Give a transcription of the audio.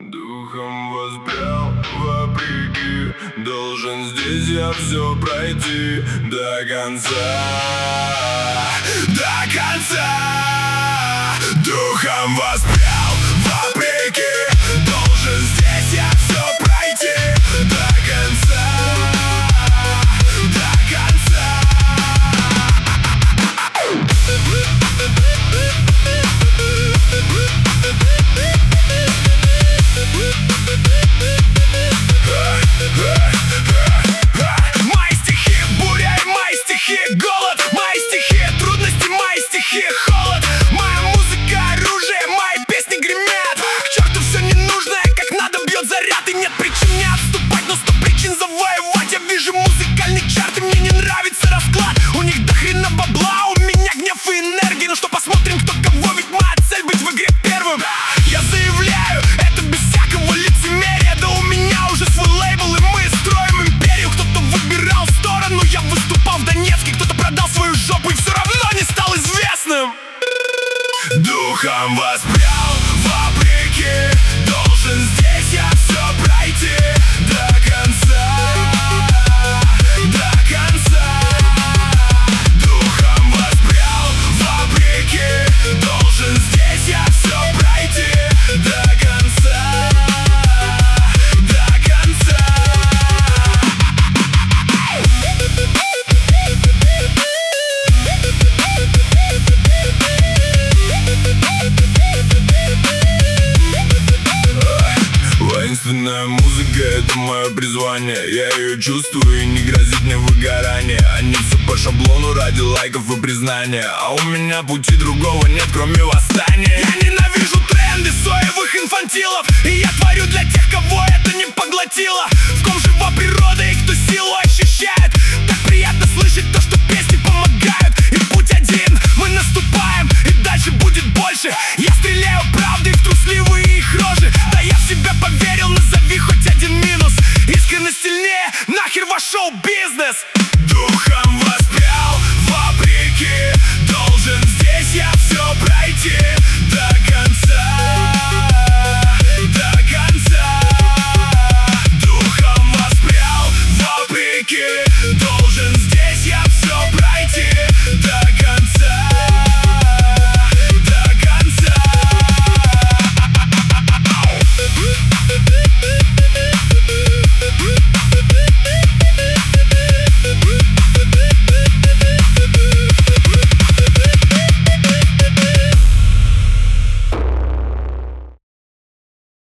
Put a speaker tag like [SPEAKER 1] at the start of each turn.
[SPEAKER 1] Духом воспрял вопреки, должен здесь я все пройти до конца, до конца. Духом воспрял вопреки, должен здесь я все пройти до конца, до конца. Мои стихи буря и мои стихи голод, мои стихи трудности, мои стихи холод. Моя музыка оружие, мои песни гремят. К черту все ненужное, как надо бьет заряд. И нет причин не отступать, но 100 причин завоевать. Я вижу музыкальный чарт, и мне не нравится расклад. У них до хрена бабла, у меня гнев и энергия. Ну что, посмотрим, кто кого, ведь моя цель быть в игре первым. Я заявляю, это без всякого лицемерия. Да у меня уже свой лейбл, и мы строим империю. Кто-то выбирал сторону, я выступал в Донецке. Кто-то продал свою жопу и все равно не стал известным. Духом воспрял вопреки, должен здесь я все пройти до конца, до конца. Духом воспрял вопреки, должен здесь я все пройти до конца, до конца. Воинственная музыка — это мое призвание. Я ее чувствую и не грозит мне выгорание. Они все по шаблону ради лайков и признания, а у меня пути другого нет, кроме восстания. Я ненавижу тренды соевых инфантилов, и я творю для тех, кого это не поглотило. В ком жива природа и кто силу ощущает. Так приятно слышать то, что песни помогают. И путь один, мы наступаем, и дальше будет больше. Я